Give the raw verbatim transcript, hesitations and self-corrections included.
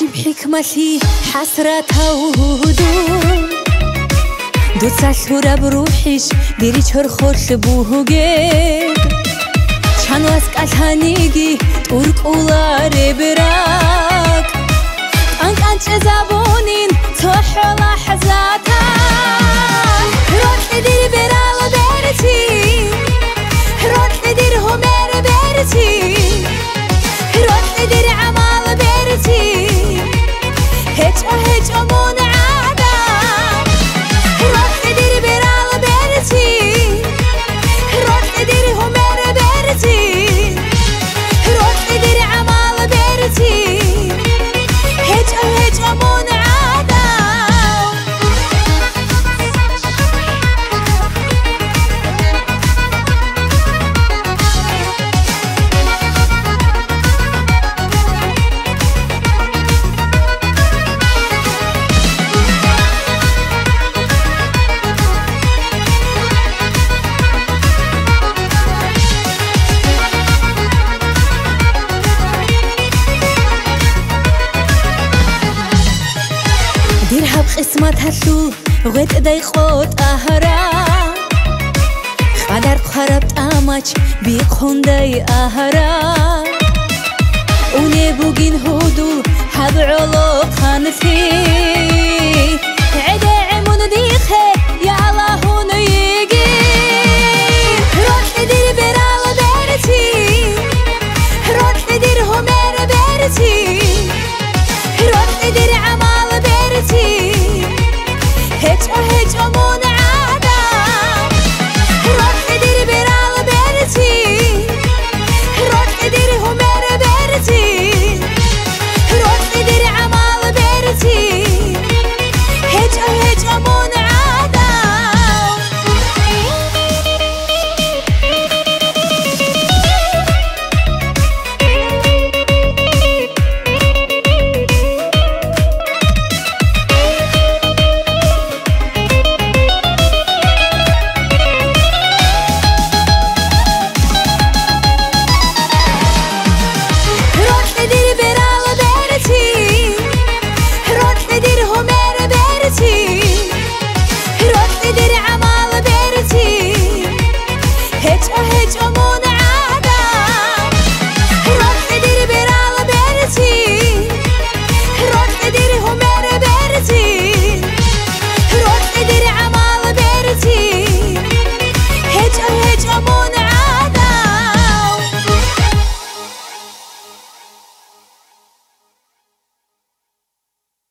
عجيب حكمتي حسرتها وهدوء دو سالشورا بروحيش ديري چور خوش بوهوگه چانو از قلحانيگي تورقولاري براك انقانچ زبونين توحو لحظاتا روح ديري برالا برتي روح ديري همير برتي روح ديري عمال برتي هيج او هيج امون عادا روح ديري برالا برتي روح ديري همير برتي روح ديري عمال برتي هيج او هيج امون عادا ديرها بقسمتها شو غيت داي خوت اهرا خدر قربت اماچ بيقون داي اهرا اوني بوگين هودو حبعلو قانفي عدا عمون ديخه يا الله هونو يجي روح دير برالا برتي روح دير همير برتي روح دير عمال برتي هيج او هيج امون عادا روح دير برالا برتي روح دير همير برتي روح دير عمال برتي هيج او هيج امون عادا هيج او هيج